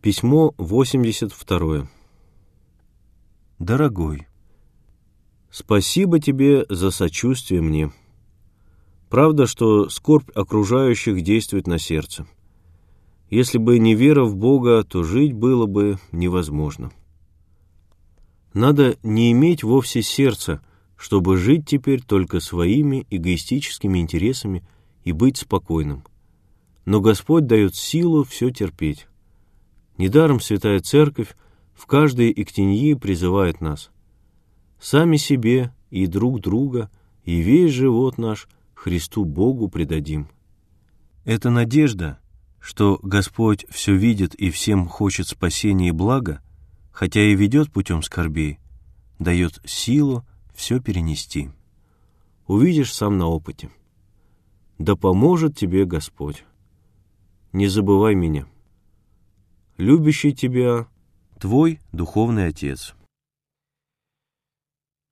Письмо 82. Дорогой, спасибо тебе за сочувствие мне. Правда, что скорбь окружающих действует на сердце. Если бы не вера в Бога, то жить было бы невозможно. Надо не иметь вовсе сердца, чтобы жить теперь только своими эгоистическими интересами и быть спокойным. Но Господь дает силу все терпеть. Недаром Святая Церковь в каждой эктеньи призывает нас: «Сами себе и друг друга, и весь живот наш Христу Богу предадим». Эта надежда, что Господь все видит и всем хочет спасения и блага, хотя и ведет путем скорбей, дает силу все перенести. Увидишь сам на опыте. Да поможет тебе Господь. Не забывай меня. Любящий тебя, твой духовный отец.